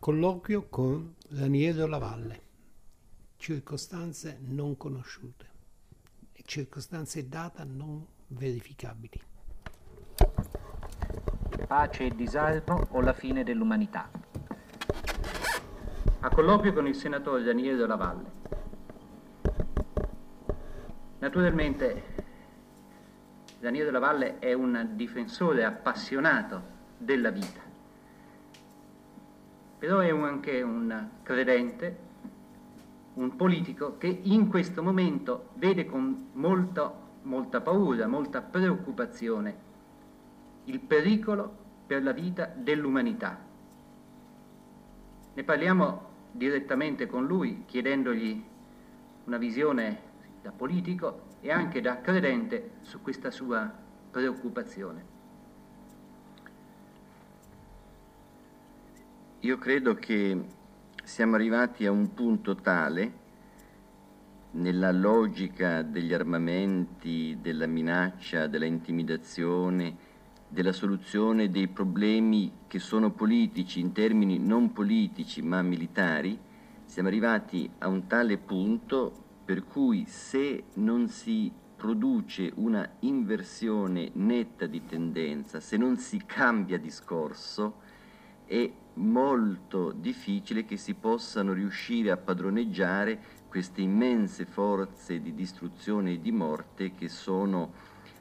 colloquio con Raniero Lavalle. Circostanze non conosciute, circostanze data non verificabili. Pace e disarmo o la fine dell'umanità. A colloquio con il senatore Raniero Lavalle. Naturalmente Raniero Lavalle è un difensore appassionato della vita, però è anche un credente, un politico che in questo momento vede con molta paura, molta preoccupazione il pericolo per la vita dell'umanità. Ne parliamo direttamente con lui, chiedendogli una visione da politico e anche da credente su questa sua preoccupazione. Io credo che siamo arrivati a un punto tale nella logica degli armamenti, della minaccia, della intimidazione, della soluzione dei problemi che sono politici in termini non politici ma militari. Siamo arrivati a un tale punto per cui se non si produce una inversione netta di tendenza, se non si cambia discorso, è molto difficile che si possano riuscire a padroneggiare queste immense forze di distruzione e di morte che sono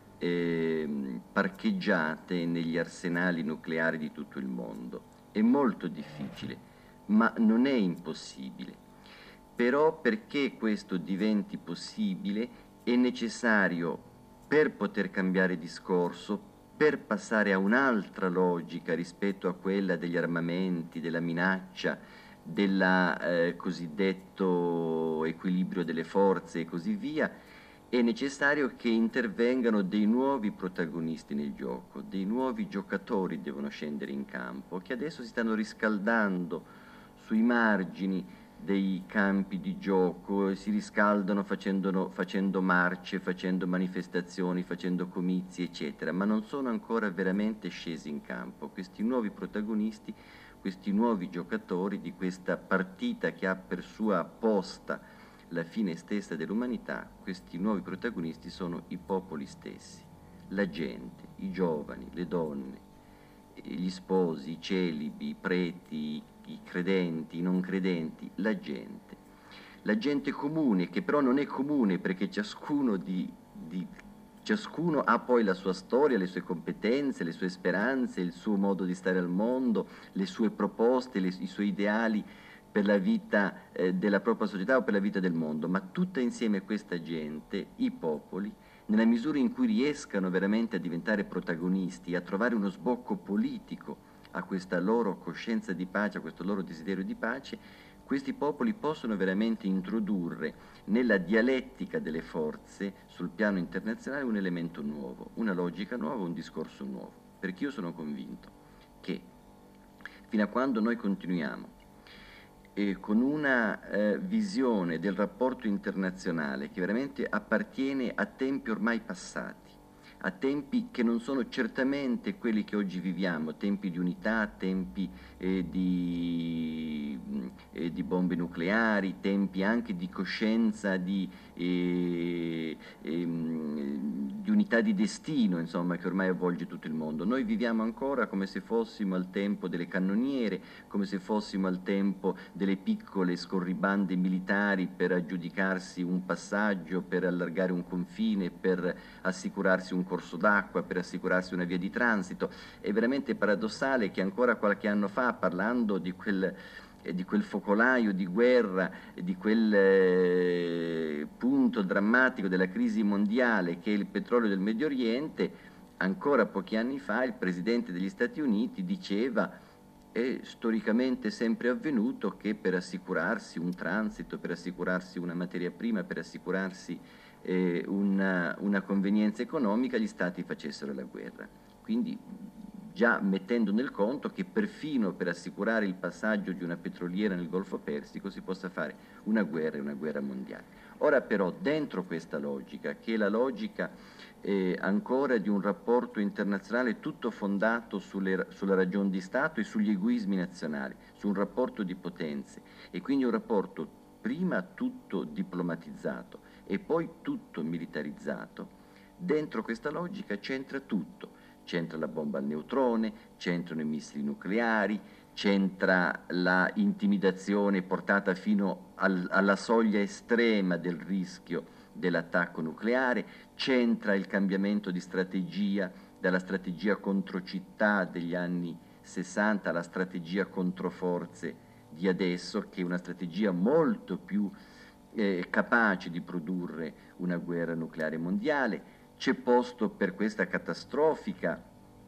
parcheggiate negli arsenali nucleari di tutto il mondo. È molto difficile, ma non è impossibile. Però perché questo diventi possibile è necessario, per poter cambiare discorso, per passare a un'altra logica rispetto a quella degli armamenti, della minaccia, del cosiddetto equilibrio delle forze e così via, è necessario che intervengano dei nuovi protagonisti nel gioco, dei nuovi giocatori devono scendere in campo, che adesso si stanno riscaldando sui margini dei campi di gioco, si riscaldano facendo marce, facendo manifestazioni, facendo comizi, eccetera, ma non sono ancora veramente scesi in campo. Questi nuovi protagonisti, questi nuovi giocatori di questa partita che ha per sua posta la fine stessa dell'umanità, questi nuovi protagonisti sono i popoli stessi, la gente, i giovani, le donne, gli sposi, i celibi, i preti, i credenti, i non credenti, la gente comune, che però non è comune perché ciascuno ha poi la sua storia, le sue competenze, le sue speranze, il suo modo di stare al mondo, le sue proposte, i suoi ideali per la vita della propria società o per la vita del mondo, ma tutta insieme questa gente, i popoli, nella misura in cui riescano veramente a diventare protagonisti, a trovare uno sbocco politico a questa loro coscienza di pace, a questo loro desiderio di pace, questi popoli possono veramente introdurre nella dialettica delle forze sul piano internazionale un elemento nuovo, una logica nuova, un discorso nuovo. Perché io sono convinto che fino a quando noi continuiamo con una visione del rapporto internazionale che veramente appartiene a tempi ormai passati, a tempi che non sono certamente quelli che oggi viviamo, tempi di unità, tempi di bombe nucleari, tempi anche di coscienza, di unità di destino, insomma, che ormai avvolge tutto il mondo. Noi viviamo ancora come se fossimo al tempo delle cannoniere, come se fossimo al tempo delle piccole scorribande militari per aggiudicarsi un passaggio, per allargare un confine, per assicurarsi un corso d'acqua, per assicurarsi una via di transito. È veramente paradossale che ancora qualche anno fa, parlando di quel focolaio di guerra, di quel punto drammatico della crisi mondiale che è il petrolio del Medio Oriente, ancora pochi anni fa il Presidente degli Stati Uniti diceva: è storicamente sempre avvenuto che per assicurarsi un transito, per assicurarsi una materia prima, per assicurarsi una convenienza economica, gli Stati facessero la guerra. Quindi già mettendo nel conto che perfino per assicurare il passaggio di una petroliera nel Golfo Persico si possa fare una guerra e una guerra mondiale. Ora però dentro questa logica, che è la logica ancora di un rapporto internazionale tutto fondato sulla ragion di Stato e sugli egoismi nazionali, su un rapporto di potenze, e quindi un rapporto prima tutto diplomatizzato e poi tutto militarizzato. Dentro questa logica c'entra tutto, c'entra la bomba al neutrone, c'entrano i missili nucleari, c'entra la intimidazione portata fino alla soglia estrema del rischio dell'attacco nucleare, c'entra il cambiamento di strategia dalla strategia contro città degli anni 60 alla strategia contro forze di adesso, che è una strategia molto più capace di produrre una guerra nucleare mondiale. C'è posto per questa catastrofica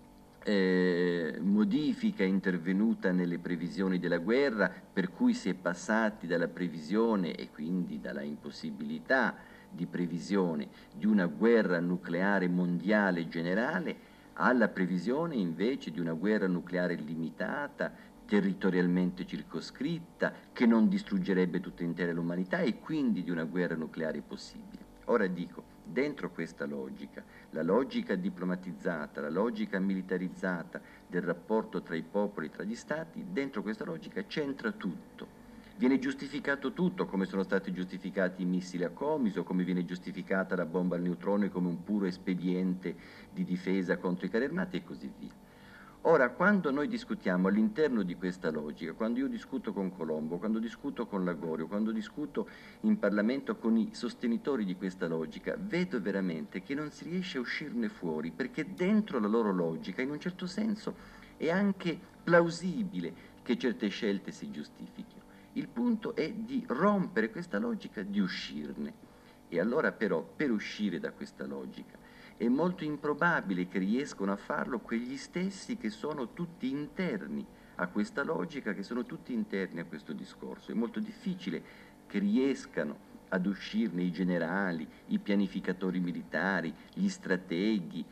modifica intervenuta nelle previsioni della guerra, per cui si è passati dalla previsione e quindi dalla impossibilità di previsione di una guerra nucleare mondiale generale alla previsione invece di una guerra nucleare limitata, territorialmente circoscritta, che non distruggerebbe tutta intera l'umanità, e quindi di una guerra nucleare possibile. Ora dico, dentro questa logica, la logica diplomatizzata, la logica militarizzata del rapporto tra i popoli, tra gli stati, dentro questa logica c'entra tutto. Viene giustificato tutto, come sono stati giustificati i missili a Comiso, come viene giustificata la bomba al neutrone come un puro espediente di difesa contro i carri armati e così via. Ora, quando noi discutiamo all'interno di questa logica, quando io discuto con Colombo, quando discuto con Lagorio, quando discuto in Parlamento con i sostenitori di questa logica, vedo veramente che non si riesce a uscirne fuori, perché dentro la loro logica, in un certo senso, è anche plausibile che certe scelte si giustifichino. Il punto è di rompere questa logica, di uscirne. E allora però, per uscire da questa logica, è molto improbabile che riescano a farlo quegli stessi che sono tutti interni a questa logica, che sono tutti interni a questo discorso. È molto difficile che riescano ad uscirne i generali, i pianificatori militari, gli strateghi,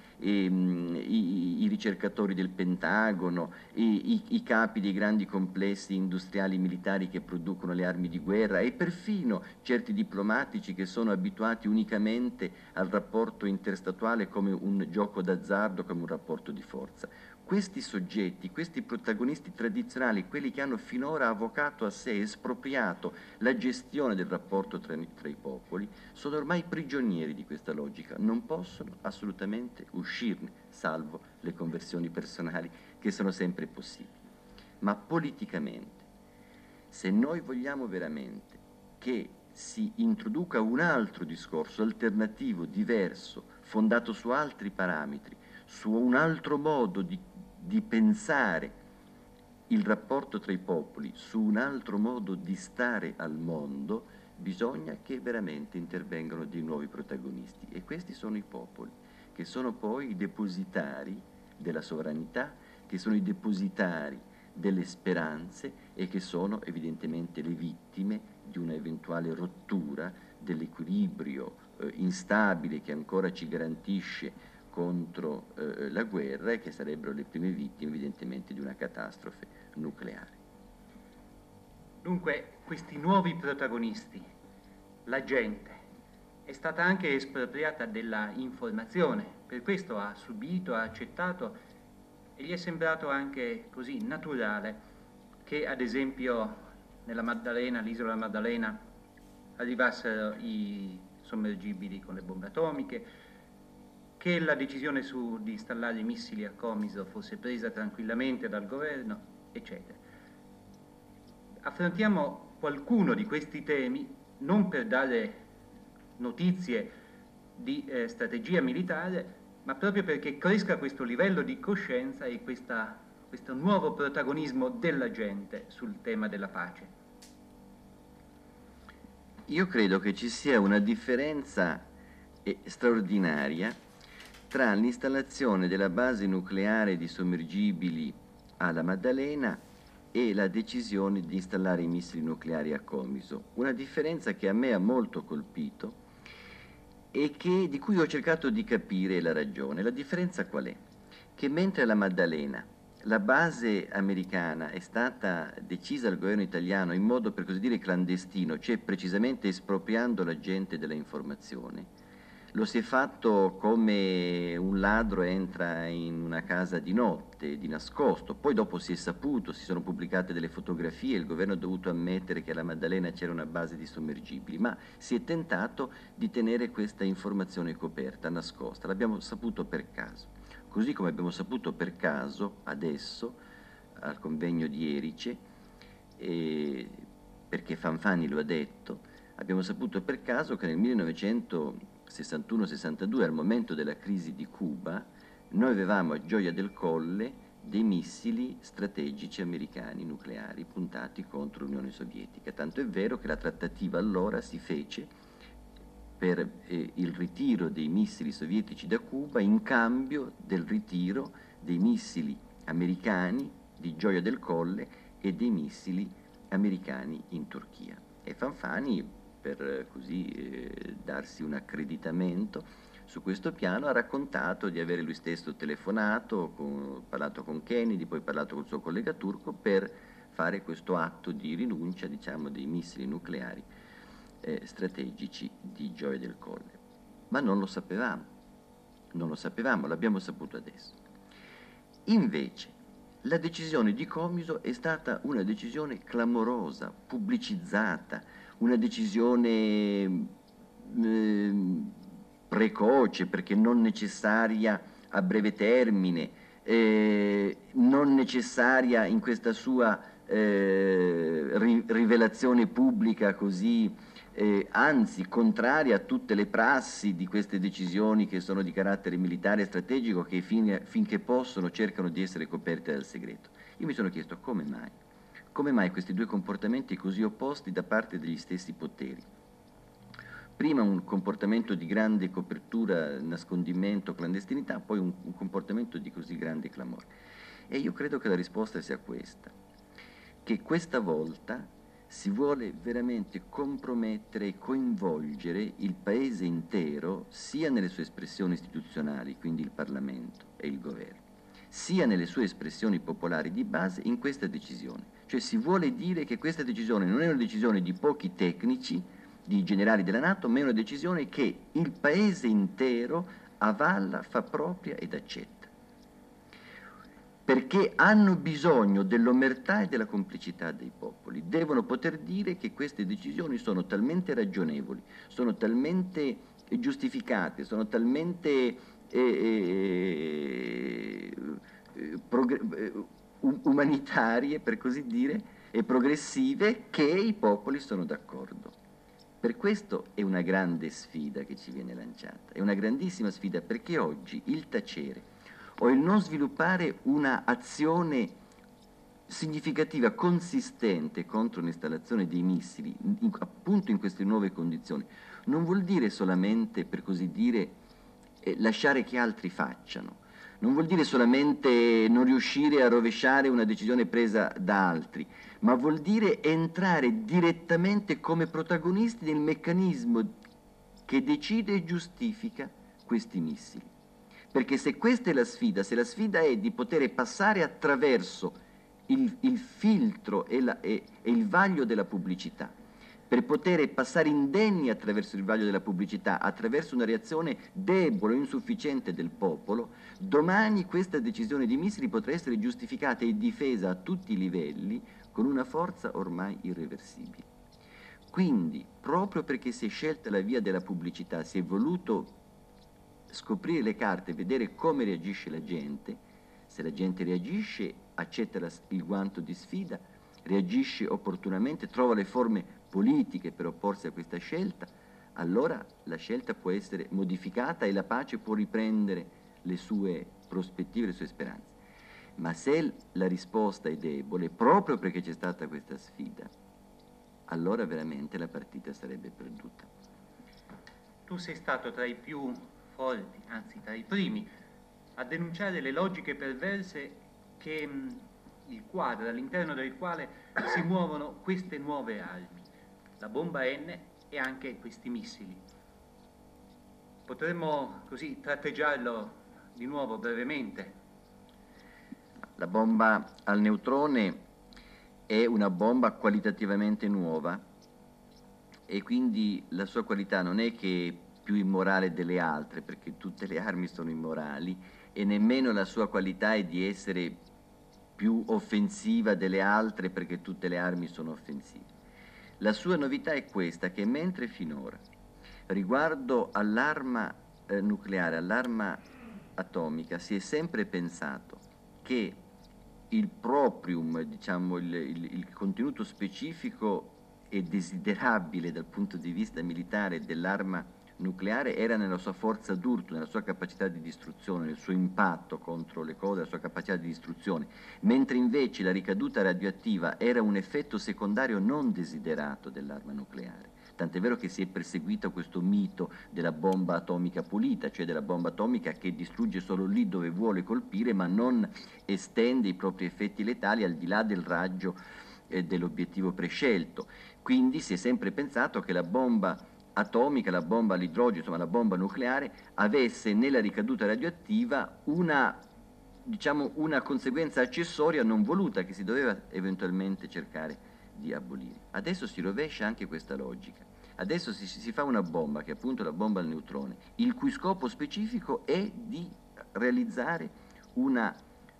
i ricercatori del Pentagono, i capi dei grandi complessi industriali militari che producono le armi di guerra, e perfino certi diplomatici che sono abituati unicamente al rapporto interstatuale come un gioco d'azzardo, come un rapporto di forza. Questi soggetti, questi protagonisti tradizionali, quelli che hanno finora avvocato a sé, espropriato la gestione del rapporto tra i popoli, sono ormai prigionieri di questa logica, non possono assolutamente uscirne, salvo le conversioni personali che sono sempre possibili. Ma politicamente, se noi vogliamo veramente che si introduca un altro discorso alternativo, diverso, fondato su altri parametri, su un altro modo di pensare il rapporto tra i popoli, su un altro modo di stare al mondo, bisogna che veramente intervengano dei nuovi protagonisti, e questi sono i popoli, che sono poi i depositari della sovranità, che sono i depositari delle speranze e che sono evidentemente le vittime di un'eventuale rottura dell'equilibrio instabile che ancora ci garantisce contro la guerra, e che sarebbero le prime vittime evidentemente di una catastrofe nucleare. Dunque, questi nuovi protagonisti, la gente, è stata anche espropriata della informazione, per questo ha subito, ha accettato, e gli è sembrato anche così naturale che ad esempio nella Maddalena, l'isola Maddalena, arrivassero i sommergibili con le bombe atomiche, che la decisione di installare i missili a Comiso fosse presa tranquillamente dal governo, eccetera. Affrontiamo qualcuno di questi temi non per dare notizie di strategia militare, ma proprio perché cresca questo livello di coscienza e questo nuovo protagonismo della gente sul tema della pace. Io credo che ci sia una differenza straordinaria tra l'installazione della base nucleare di sommergibili alla Maddalena e la decisione di installare i missili nucleari a Comiso. Una differenza che a me ha molto colpito e di cui ho cercato di capire la ragione. La differenza qual è? Che mentre alla Maddalena la base americana è stata decisa dal governo italiano in modo, per così dire, clandestino, cioè precisamente espropriando la gente della informazione, Lo si è fatto come un ladro entra in una casa di notte, di nascosto, poi dopo si è saputo, si sono pubblicate delle fotografie, il governo ha dovuto ammettere che alla Maddalena c'era una base di sommergibili, ma si è tentato di tenere questa informazione coperta, nascosta, l'abbiamo saputo per caso, così come abbiamo saputo per caso adesso al convegno di Erice, perché Fanfani lo ha detto, abbiamo saputo per caso che nel 1961-62, al momento della crisi di Cuba, noi avevamo a Gioia del Colle dei missili strategici americani nucleari puntati contro l'Unione Sovietica. Tanto è vero che la trattativa allora si fece per il ritiro dei missili sovietici da Cuba in cambio del ritiro dei missili americani di Gioia del Colle e dei missili americani in Turchia. E Fanfani, per così darsi un accreditamento su questo piano, ha raccontato di avere lui stesso telefonato, parlato con Kennedy, poi parlato col suo collega turco per fare questo atto di rinuncia, diciamo, dei missili nucleari strategici di Gioia del Colle. Ma non lo sapevamo, l'abbiamo saputo adesso. Invece, la decisione di Comiso è stata una decisione clamorosa, pubblicizzata, una decisione precoce, perché non necessaria a breve termine, non necessaria in questa sua rivelazione pubblica così, anzi contraria a tutte le prassi di queste decisioni che sono di carattere militare e strategico, che finché possono cercano di essere coperte dal segreto. Io mi sono chiesto come mai? Come mai questi due comportamenti così opposti da parte degli stessi poteri? Prima un comportamento di grande copertura, nascondimento, clandestinità, poi un comportamento di così grande clamore. E io credo che la risposta sia questa, che questa volta si vuole veramente compromettere e coinvolgere il Paese intero, sia nelle sue espressioni istituzionali, quindi il Parlamento e il Governo, sia nelle sue espressioni popolari di base in questa decisione. Cioè si vuole dire che questa decisione non è una decisione di pochi tecnici, di generali della NATO, ma è una decisione che il Paese intero avalla, fa propria ed accetta. Perché hanno bisogno dell'omertà e della complicità dei popoli, devono poter dire che queste decisioni sono talmente ragionevoli, sono talmente giustificate, sono talmente umanitarie, per così dire, e progressive, che i popoli sono d'accordo. Per questo è una grande sfida che ci viene lanciata, è una grandissima sfida, perché oggi il tacere o il non sviluppare una azione significativa, consistente contro l'installazione dei missili, appunto in queste nuove condizioni, non vuol dire solamente, per così dire, lasciare che altri facciano, non vuol dire solamente non riuscire a rovesciare una decisione presa da altri, ma vuol dire entrare direttamente come protagonisti nel meccanismo che decide e giustifica questi missili. Perché se questa è la sfida, se la sfida è di poter passare attraverso il filtro e il vaglio della pubblicità, per poter passare indenni attraverso il vaglio della pubblicità, attraverso una reazione debole o insufficiente del popolo, domani questa decisione di missili potrà essere giustificata e difesa a tutti i livelli con una forza ormai irreversibile. Quindi, proprio perché si è scelta la via della pubblicità, si è voluto scoprire le carte, vedere come reagisce la gente. Se la gente reagisce, accetta il guanto di sfida, reagisce opportunamente, trova le forme politiche per opporsi a questa scelta, allora la scelta può essere modificata e la pace può riprendere le sue prospettive, le sue speranze. Ma se la risposta è debole, proprio perché c'è stata questa sfida, allora veramente la partita sarebbe perduta. Tu sei stato tra i più forti, anzi tra i primi, a denunciare le logiche perverse che il quadro all'interno del quale si muovono queste nuove armi, la bomba N e anche questi missili. Potremmo così tratteggiarlo di nuovo brevemente. La bomba al neutrone è una bomba qualitativamente nuova e quindi la sua qualità non è che più immorale delle altre, perché tutte le armi sono immorali, e nemmeno la sua qualità è di essere più offensiva delle altre, perché tutte le armi sono offensive. La sua novità è questa, che mentre finora, riguardo all'arma nucleare, all'arma atomica, si è sempre pensato che il proprium, diciamo il contenuto specifico e desiderabile dal punto di vista militare dell'arma nucleare era nella sua forza d'urto, nella sua capacità di distruzione, nel suo impatto contro le cose, la sua capacità di distruzione, mentre invece la ricaduta radioattiva era un effetto secondario non desiderato dell'arma nucleare. Tant'è vero che si è perseguito questo mito della bomba atomica pulita, cioè della bomba atomica che distrugge solo lì dove vuole colpire, ma non estende i propri effetti letali al di là del raggio dell'obiettivo prescelto. Quindi si è sempre pensato che la bomba atomica, la bomba all'idrogeno, insomma la bomba nucleare, avesse nella ricaduta radioattiva una conseguenza accessoria non voluta che si doveva eventualmente cercare di abolire. Adesso si rovescia anche questa logica. Adesso si fa una bomba, che è appunto la bomba al neutrone, il cui scopo specifico è di realizzare una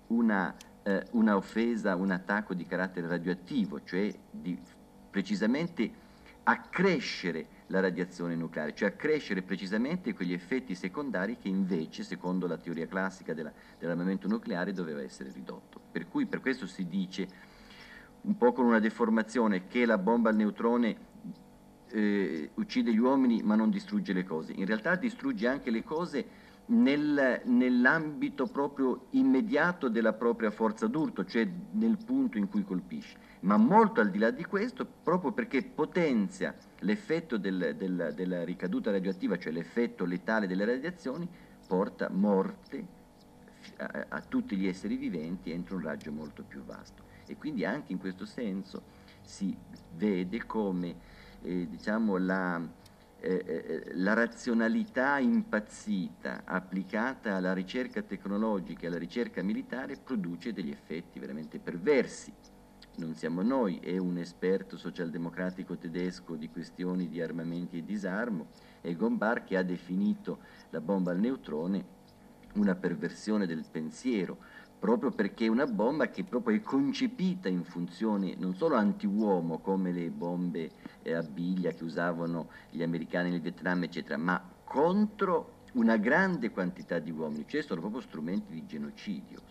offesa, un attacco di carattere radioattivo, cioè di precisamente accrescere la radiazione nucleare, cioè accrescere precisamente quegli effetti secondari che invece, secondo la teoria classica dell'armamento nucleare, doveva essere ridotto. Per cui per questo si dice, un po' con una deformazione, che la bomba al neutrone uccide gli uomini ma non distrugge le cose. In realtà distrugge anche le cose nell'ambito proprio immediato della propria forza d'urto, cioè nel punto in cui colpisce, ma molto al di là di questo, proprio perché potenzia l'effetto della ricaduta radioattiva, cioè l'effetto letale delle radiazioni, porta morte a tutti gli esseri viventi entro un raggio molto più vasto. E quindi anche in questo senso si vede come la razionalità impazzita applicata alla ricerca tecnologica e alla ricerca militare produce degli effetti veramente perversi. Non siamo noi, è un esperto socialdemocratico tedesco di questioni di armamenti e disarmo, Egon Bahr, che ha definito la bomba al neutrone una perversione del pensiero, proprio perché è una bomba che proprio è concepita in funzione non solo anti-uomo come le bombe a biglia che usavano gli americani nel Vietnam, eccetera, ma contro una grande quantità di uomini, cioè sono proprio strumenti di genocidio,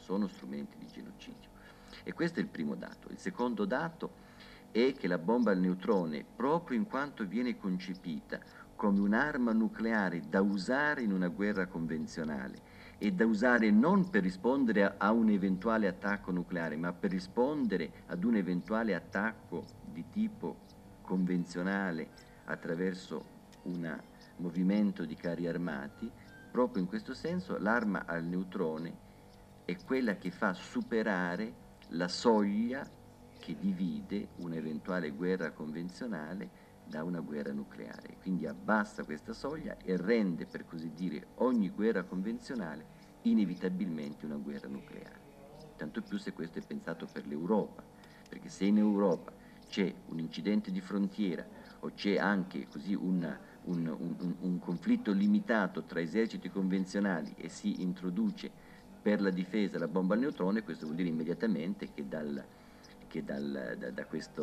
E questo è il primo dato. Il secondo dato è che la bomba al neutrone, proprio in quanto viene concepita come un'arma nucleare da usare in una guerra convenzionale, e da usare non per rispondere a un eventuale attacco nucleare, ma per rispondere ad un eventuale attacco di tipo convenzionale attraverso un movimento di carri armati, proprio in questo senso l'arma al neutrone è quella che fa superare la soglia che divide un'eventuale guerra convenzionale da una guerra nucleare, quindi abbassa questa soglia e rende, per così dire, ogni guerra convenzionale inevitabilmente una guerra nucleare. Tanto più se questo è pensato per l'Europa, perché se in Europa c'è un incidente di frontiera o c'è anche così un conflitto limitato tra eserciti convenzionali e si introduce per la difesa la bomba al neutrone, questo vuol dire immediatamente che da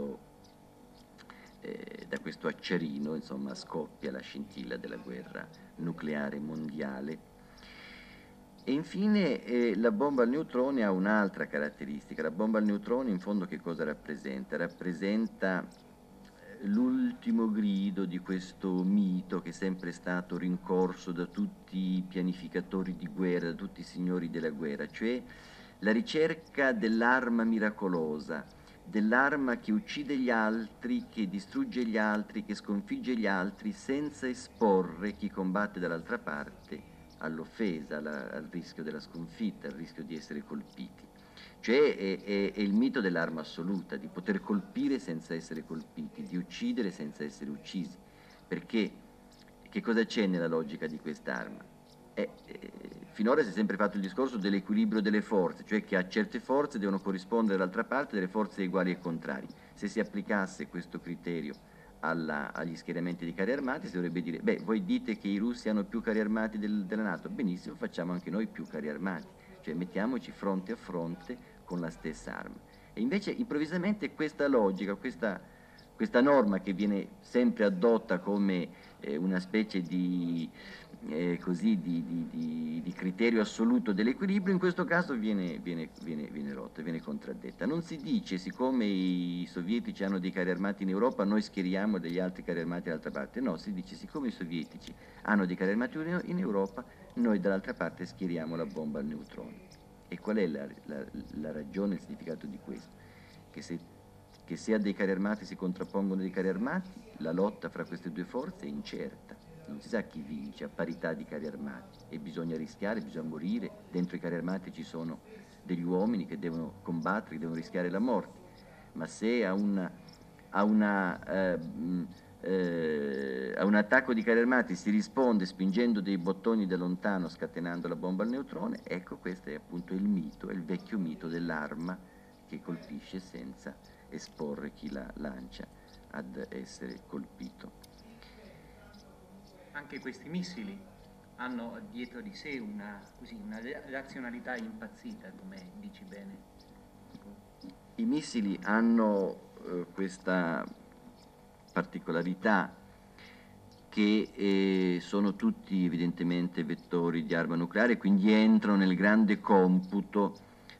questo acciarino, insomma, scoppia la scintilla della guerra nucleare mondiale. E infine la bomba al neutrone ha un'altra caratteristica. La bomba al neutrone in fondo che cosa rappresenta? Rappresenta l'ultimo grido di questo mito che è sempre stato rincorso da tutti i pianificatori di guerra, da tutti i signori della guerra, cioè la ricerca dell'arma miracolosa, dell'arma che uccide gli altri, che distrugge gli altri, che sconfigge gli altri senza esporre chi combatte dall'altra parte all'offesa, al rischio della sconfitta, al rischio di essere colpiti. Cioè è il mito dell'arma assoluta, di poter colpire senza essere colpiti, di uccidere senza essere uccisi. Perché che cosa c'è nella logica di quest'arma? Finora si è sempre fatto il discorso dell'equilibrio delle forze, cioè che a certe forze devono corrispondere dall'altra parte delle forze uguali e contrarie. Se si applicasse questo criterio agli schieramenti di carri armati, si dovrebbe dire, beh, voi dite che i russi hanno più carri armati della NATO, benissimo, facciamo anche noi più carri armati, cioè mettiamoci fronte a fronte con la stessa arma. E invece improvvisamente questa logica, questa norma che viene sempre adotta come una specie di criterio assoluto dell'equilibrio, in questo caso viene rotta, viene contraddetta. Non si dice, siccome i sovietici hanno dei carri armati in Europa, noi schieriamo degli altri carri armati dall'altra parte. No, si dice, siccome i sovietici hanno dei carri armati in Europa, noi dall'altra parte schieriamo la bomba al neutrone. E qual è la ragione, il significato di questo? Che se a dei carri armati si contrappongono dei carri armati, la lotta fra queste due forze è incerta. Non si sa chi vince a parità di carri armati e bisogna rischiare, bisogna morire. Dentro i carri armati ci sono degli uomini che devono combattere, che devono rischiare la morte. Ma se a un attacco di carri armati si risponde spingendo dei bottoni da lontano, scatenando la bomba al neutrone, ecco, questo è appunto il mito, è il vecchio mito dell'arma che colpisce senza esporre chi la lancia ad essere colpito. Anche questi missili hanno dietro di sé una razionalità impazzita, come dici bene. I missili hanno questa particolarità che sono tutti evidentemente vettori di arma nucleare, quindi entrano nel grande computo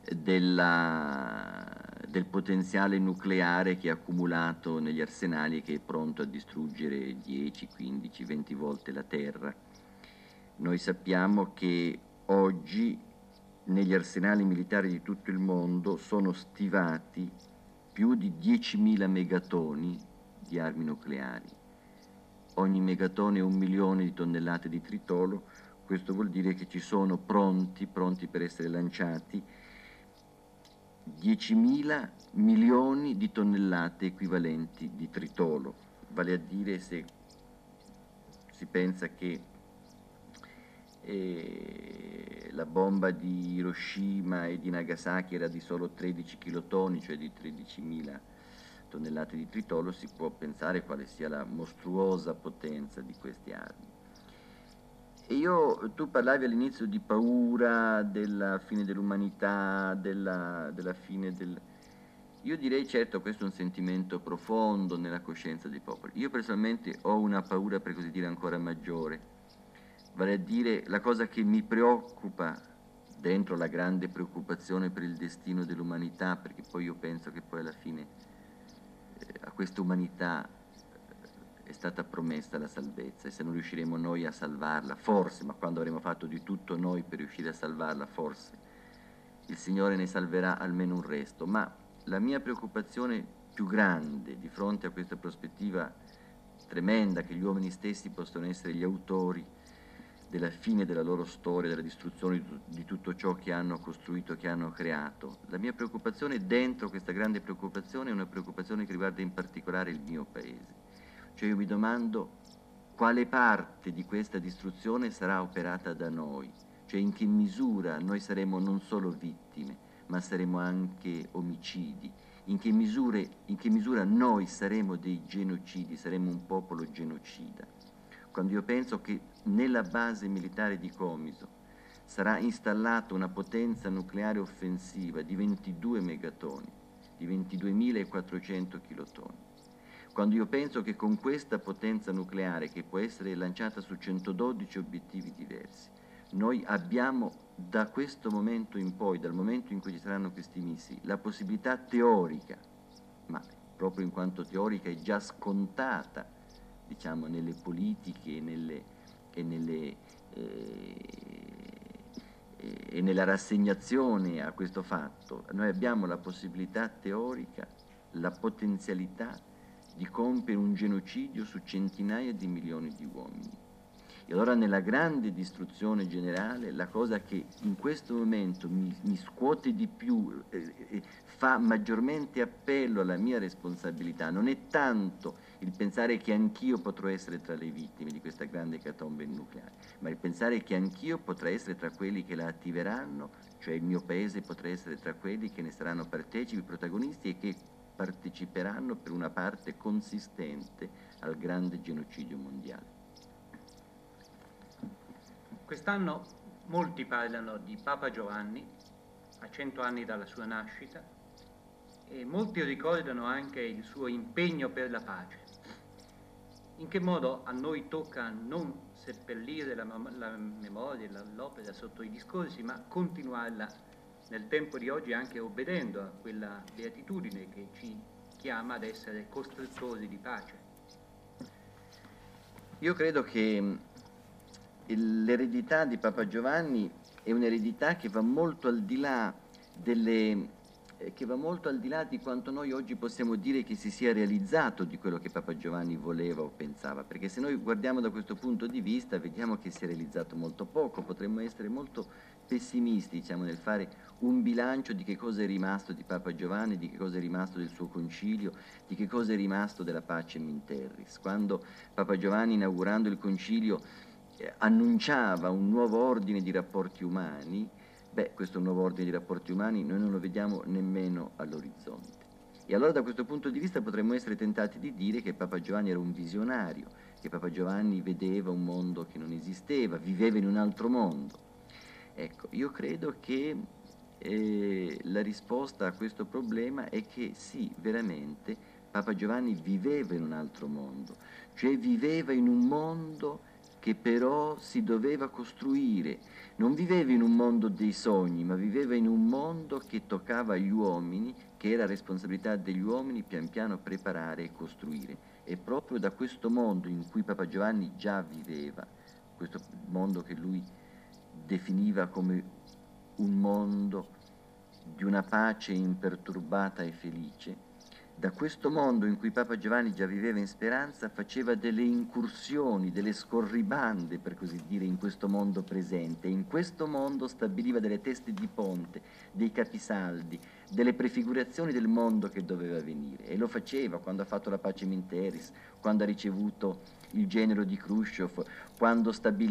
del potenziale nucleare che è accumulato negli arsenali e che è pronto a distruggere 10, 15, 20 volte la Terra. Noi sappiamo che oggi negli arsenali militari di tutto il mondo sono stivati più di 10.000 megatoni di armi nucleari. Ogni megatone è 1 milione di tonnellate di tritolo, questo vuol dire che ci sono pronti per essere lanciati 10.000 milioni di tonnellate equivalenti di tritolo, vale a dire, se si pensa che la bomba di Hiroshima e di Nagasaki era di solo 13 kilotoni, cioè di 13.000 tonnellate di tritolo, si può pensare quale sia la mostruosa potenza di queste armi. E tu parlavi all'inizio di paura, della fine dell'umanità, della fine del... Io direi, certo, questo è un sentimento profondo nella coscienza dei popoli. Io personalmente ho una paura, per così dire, ancora maggiore, vale a dire la cosa che mi preoccupa, dentro la grande preoccupazione per il destino dell'umanità, perché poi io penso che poi alla fine a questa umanità è stata promessa la salvezza, e se non riusciremo noi a salvarla, forse, ma quando avremo fatto di tutto noi per riuscire a salvarla, forse il Signore ne salverà almeno un resto. Ma la mia preoccupazione più grande di fronte a questa prospettiva tremenda che gli uomini stessi possono essere gli autori della fine della loro storia, della distruzione di tutto ciò che hanno costruito, che hanno creato, la mia preoccupazione dentro questa grande preoccupazione è una preoccupazione che riguarda in particolare il mio paese. Cioè io mi domando quale parte di questa distruzione sarà operata da noi, cioè in che misura noi saremo non solo vittime, ma saremo anche omicidi, in che misura noi saremo dei genocidi, saremo un popolo genocida. Quando io penso che nella base militare di Comiso sarà installata una potenza nucleare offensiva di 22 megatoni, di 22.400 kilotoni, quando io penso che con questa potenza nucleare, che può essere lanciata su 112 obiettivi diversi, noi abbiamo da questo momento in poi, dal momento in cui ci saranno questi missili, la possibilità teorica, ma proprio in quanto teorica è già scontata, diciamo, nelle politiche e nella rassegnazione a questo fatto, noi abbiamo la possibilità teorica, la potenzialità di compiere un genocidio su centinaia di milioni di uomini. E allora nella grande distruzione generale la cosa che in questo momento mi scuote di più, fa maggiormente appello alla mia responsabilità, non è tanto il pensare che anch'io potrò essere tra le vittime di questa grande ecatombe nucleare, ma il pensare che anch'io potrò essere tra quelli che la attiveranno, cioè il mio paese potrà essere tra quelli che ne saranno partecipi, protagonisti, e che parteciperanno per una parte consistente al grande genocidio mondiale. Quest'anno molti parlano di Papa Giovanni, a 100 anni dalla sua nascita, e molti ricordano anche il suo impegno per la pace. In che modo a noi tocca non seppellire la memoria, l'opera sotto i discorsi, ma continuarla nel tempo di oggi anche obbedendo a quella beatitudine che ci chiama ad essere costruttori di pace? Io credo che l'eredità di Papa Giovanni è un'eredità che va molto al di là di quanto noi oggi possiamo dire che si sia realizzato di quello che Papa Giovanni voleva o pensava, perché se noi guardiamo da questo punto di vista vediamo che si è realizzato molto poco. Potremmo essere molto pessimisti, diciamo, nel fare un bilancio di che cosa è rimasto di Papa Giovanni, di che cosa è rimasto del suo concilio, di che cosa è rimasto della Pacem in Terris. Quando Papa Giovanni, inaugurando il concilio, annunciava un nuovo ordine di rapporti umani, questo nuovo ordine di rapporti umani noi non lo vediamo nemmeno all'orizzonte. E allora da questo punto di vista potremmo essere tentati di dire che Papa Giovanni era un visionario, che Papa Giovanni vedeva un mondo che non esisteva, viveva in un altro mondo. Ecco, io credo che la risposta a questo problema è che sì, veramente Papa Giovanni viveva in un altro mondo, cioè viveva in un mondo che però si doveva costruire. Non viveva in un mondo dei sogni, ma viveva in un mondo che toccava agli uomini, che era responsabilità degli uomini pian piano preparare e costruire. E proprio da questo mondo in cui Papa Giovanni già viveva, questo mondo che lui definiva come un mondo di una pace imperturbata e felice, da questo mondo in cui Papa Giovanni già viveva in speranza faceva delle incursioni, delle scorribande, per così dire, in questo mondo presente, e in questo mondo stabiliva delle teste di ponte, dei capisaldi, delle prefigurazioni del mondo che doveva venire. E lo faceva quando ha fatto la Pacem in Terris, quando ha ricevuto il genero di Khrushchev, quando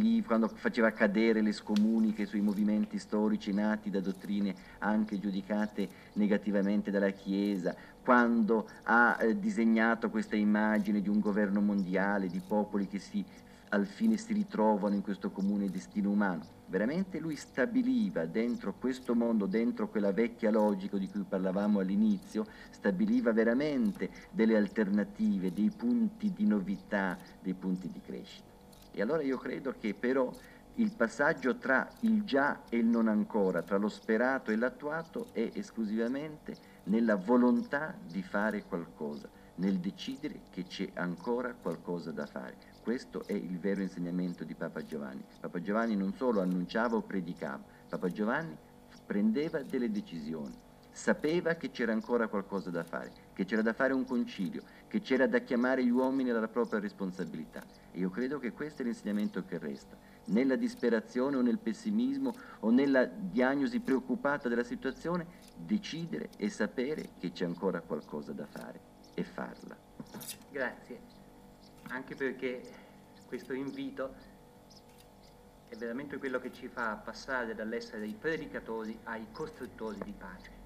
faceva cadere le scomuniche sui movimenti storici nati da dottrine anche giudicate negativamente dalla Chiesa, quando ha disegnato questa immagine di un governo mondiale, di popoli che al fine si ritrovano in questo comune destino umano. Veramente lui stabiliva dentro questo mondo, dentro quella vecchia logica di cui parlavamo all'inizio, stabiliva veramente delle alternative, dei punti di novità, dei punti di crescita. E allora io credo che però il passaggio tra il già e il non ancora, tra lo sperato e l'attuato, è esclusivamente nella volontà di fare qualcosa, nel decidere che c'è ancora qualcosa da fare. Questo è il vero insegnamento di Papa Giovanni. Papa Giovanni non solo annunciava o predicava, Papa Giovanni prendeva delle decisioni, sapeva che c'era ancora qualcosa da fare, che c'era da fare un concilio, che c'era da chiamare gli uomini alla propria responsabilità. E io credo che questo è l'insegnamento che resta. Nella disperazione o nel pessimismo o nella diagnosi preoccupata della situazione, decidere e sapere che c'è ancora qualcosa da fare e farla. Grazie, anche perché questo invito è veramente quello che ci fa passare dall'essere i predicatori ai costruttori di pace.